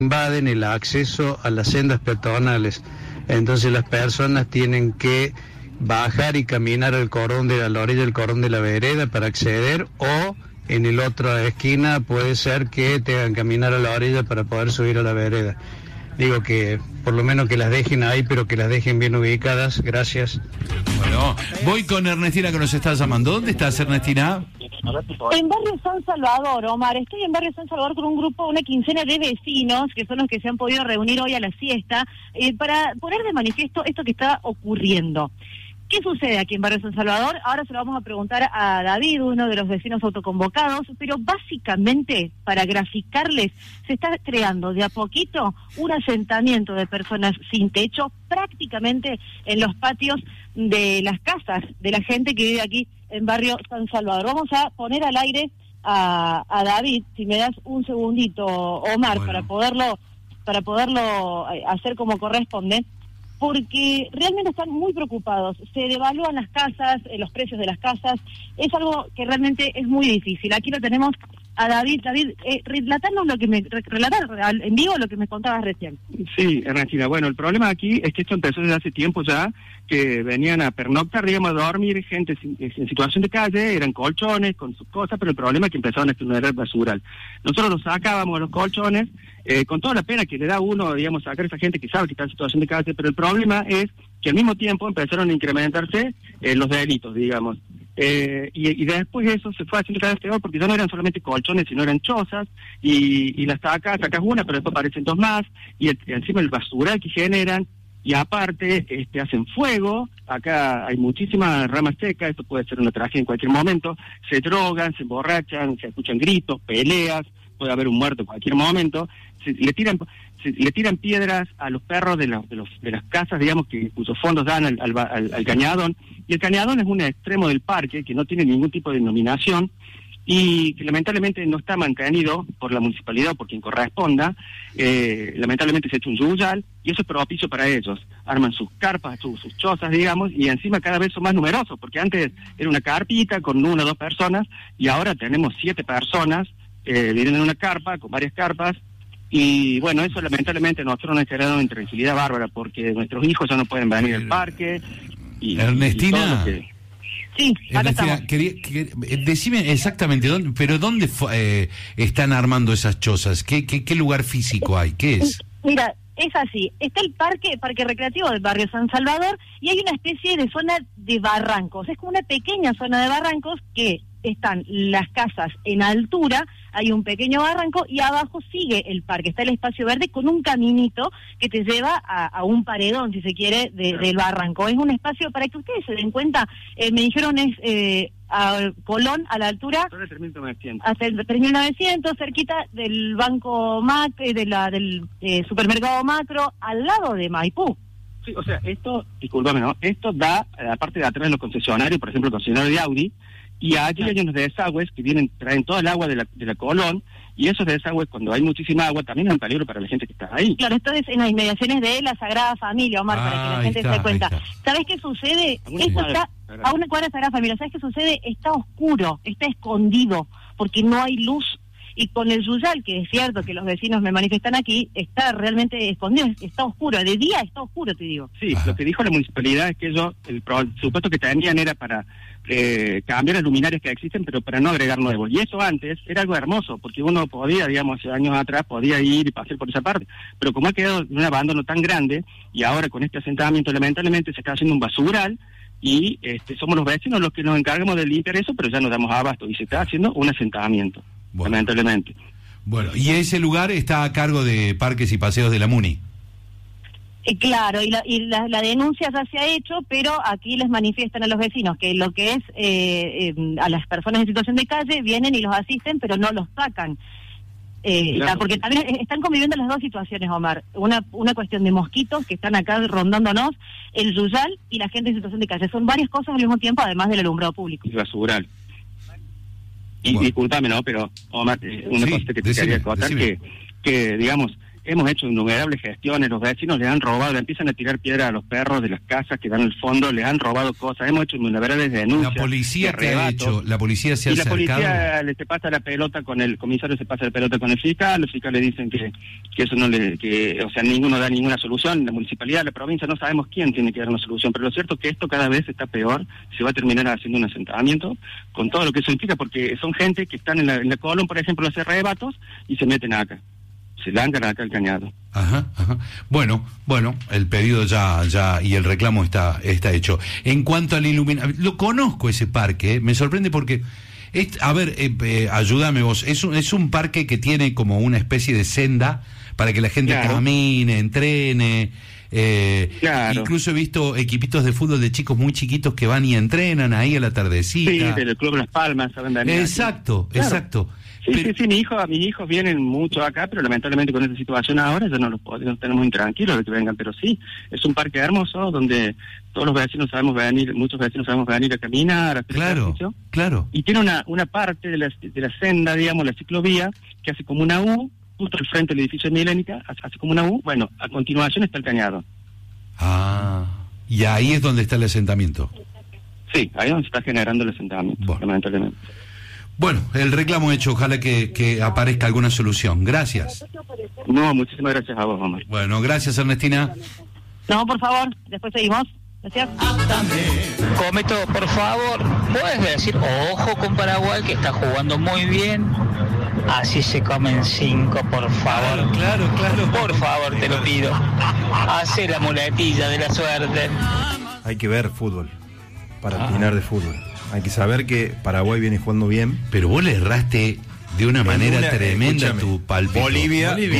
invaden el acceso a las sendas peatonales. Entonces las personas tienen que bajar y caminar a la orilla del cordón de la vereda para acceder, o en el otro esquina puede ser que tengan que caminar a la orilla para poder subir a la vereda. Digo que por lo menos que las dejen ahí, pero que las dejen bien ubicadas. Gracias. Bueno, voy con Ernestina, que nos está llamando. ¿Dónde estás, Ernestina? En Barrio San Salvador, Omar. Estoy en Barrio San Salvador con un grupo, una quincena de vecinos, que son los que se han podido reunir hoy a la siesta, para poner de manifiesto esto que está ocurriendo. ¿Qué sucede aquí en Barrio San Salvador? Ahora se lo vamos a preguntar a David, uno de los vecinos autoconvocados, pero básicamente, para graficarles, se está creando de a poquito un asentamiento de personas sin techo prácticamente en los patios de las casas de la gente que vive aquí en Barrio San Salvador. Vamos a poner al aire a David, si me das un segundito, Omar, bueno, para poderlo hacer como corresponde. Porque realmente están muy preocupados. Se devalúan las casas, los precios de las casas. Es algo que realmente es muy difícil. Aquí lo tenemos a David. David, relatanos relatar en vivo lo que me contabas recién. Sí, Ernestina. Bueno, el problema aquí es que esto empezó desde hace tiempo ya, que venían a pernoctar, digamos, a dormir, gente en situación de calle, eran colchones con sus cosas, pero el problema es que empezaron a generar basural. Nosotros los sacábamos los colchones, con toda la pena que le da a uno, digamos, sacar a esa gente que sabe que está en situación de calle, pero el problema es que al mismo tiempo empezaron a incrementarse los delitos, digamos. Y después eso se fue haciendo cada vez peor, porque ya no eran solamente colchones, sino eran chozas, y las sacas una, pero después aparecen dos más, y encima el basural que generan, y aparte hacen fuego. Acá hay muchísimas ramas secas, esto puede ser una tragedia en cualquier momento, se drogan, se emborrachan, se escuchan gritos, peleas, puede haber un muerto en cualquier momento, le tiran piedras a los perros de las casas, digamos, cuyos fondos dan al cañadón, y el cañadón es un extremo del parque que no tiene ningún tipo de denominación y que lamentablemente no está mantenido por la municipalidad o por quien corresponda. Lamentablemente se ha hecho un yuyal y eso es propicio para ellos. Arman sus carpas, sus chozas, digamos, y encima cada vez son más numerosos, porque antes era una carpita con 1 o 2 personas y ahora tenemos 7 personas viviendo en una carpa, con varias carpas. Y bueno, eso lamentablemente nosotros nos ha generado una intranquilidad bárbara, porque nuestros hijos ya no pueden venir al parque. Ernestina. Sí, acá Ernestina, estamos. decime exactamente dónde están armando esas chozas. ¿Qué lugar físico hay? ¿Qué es? Mira, es así. Está el parque recreativo del Barrio San Salvador y hay una especie de zona de barrancos. Es como una pequeña zona de barrancos que están las casas en altura, hay un pequeño barranco y abajo sigue el parque, está el espacio verde con un caminito que te lleva a un paredón, si se quiere, del barranco. Es un espacio, para que ustedes se den cuenta, me dijeron es a Colón, a la altura hasta el 3900, cerquita del banco del supermercado Macro, al lado de Maipú. Sí, o sea, esto, discúlpame, ¿no? Esto da a la parte de atrás de los concesionarios, por ejemplo, el concesionario de Audi, y allí hay unos desagües que traen toda el agua de la Colón, y esos desagües, cuando hay muchísima agua, también es un peligro para la gente que está ahí. Claro, esto es en las inmediaciones de la Sagrada Familia, Omar, para que la gente se dé cuenta. ¿Sabés qué sucede? Esto está a una cuadra de Sagrada Familia. ¿Sabés qué sucede? Está oscuro, está escondido, porque no hay luz. Y con el yuyal, que es cierto que los vecinos me manifiestan aquí, está realmente escondido, está oscuro, de día está oscuro, te digo. Sí, lo que dijo la municipalidad es que ellos, el supuesto que tenían era para cambiar las luminarias que existen, pero para no agregar nuevos. Y eso antes era algo hermoso, porque uno podía, digamos, hace años atrás, podía ir y pasear por esa parte. Pero como ha quedado un abandono tan grande, y ahora con este asentamiento lamentablemente se está haciendo un basural, y somos los vecinos los que nos encargamos de limpiar eso, pero ya no damos abasto, y se está haciendo un asentamiento. Bueno. Lamentablemente. Bueno, y ese lugar está a cargo de Parques y Paseos de la Muni. Claro, y la denuncia ya se ha hecho, pero aquí les manifiestan a los vecinos que lo que es a las personas en situación de calle vienen y los asisten, pero no los sacan. Claro. Porque también están conviviendo las dos situaciones, Omar. Una cuestión de mosquitos que están acá rondándonos, el yuyal y la gente en situación de calle. Son varias cosas al mismo tiempo, además del alumbrado público. Y basural. Y bueno, discúlpame, ¿no? Pero, Omar, una cosa que te quería contar, que digamos, hemos hecho innumerables gestiones, los vecinos le han robado, le empiezan a tirar piedra a los perros de las casas que dan al fondo, le han robado cosas, hemos hecho innumerables denuncias. ¿La policía qué ha hecho? ¿La policía se ha acercado? Y la policía se pasa la pelota con el comisario, se pasa la pelota con el fiscal, los fiscales dicen que eso no o sea, ninguno da ninguna solución, la municipalidad, la provincia, no sabemos quién tiene que dar una solución, pero lo cierto es que esto cada vez está peor, se va a terminar haciendo un asentamiento, con todo lo que eso implica, porque son gente que están en la Colón, por ejemplo, hace rebatos, y se meten acá. Se lanzan acá al cañado. Ajá. Bueno, el pedido ya y el reclamo está hecho. En cuanto al iluminación, lo conozco ese parque, me sorprende porque, ayúdame vos, es un parque que tiene como una especie de senda para que la gente camine, entrene. Incluso he visto equipitos de fútbol de chicos muy chiquitos que van y entrenan ahí a la tardecita. Sí, del Club Las Palmas, ¿saben? Exacto. Sí, mis hijos vienen mucho acá, pero lamentablemente con esta situación ahora ya no tenemos muy tranquilos de que vengan, pero sí, es un parque hermoso donde todos los vecinos sabemos venir, muchos vecinos sabemos venir a caminar, a hacer ejercicio. Claro. Y tiene una parte de la senda, digamos, la ciclovía, que hace como una U, justo al frente del edificio de Milénica, hace como una U, bueno, a continuación está el cañado. Y ahí es donde está el asentamiento. Sí, ahí es donde se está generando el asentamiento, lamentablemente. Bueno, el reclamo hecho, ojalá que aparezca alguna solución. Gracias. No, muchísimas gracias a vos, Omar. Bueno, gracias, Ernestina. No, por favor, después seguimos. Gracias. Cometo, por favor, puedes decir, ojo con Paraguay, que está jugando muy bien. Así se comen 5, por favor. Claro. Por favor, te lo pido. Hace la muletilla de la suerte. Hay que ver fútbol para opinar de fútbol. Hay que saber que Paraguay viene jugando bien. Pero vos le erraste de una manera tremenda tu palpito. Bolivia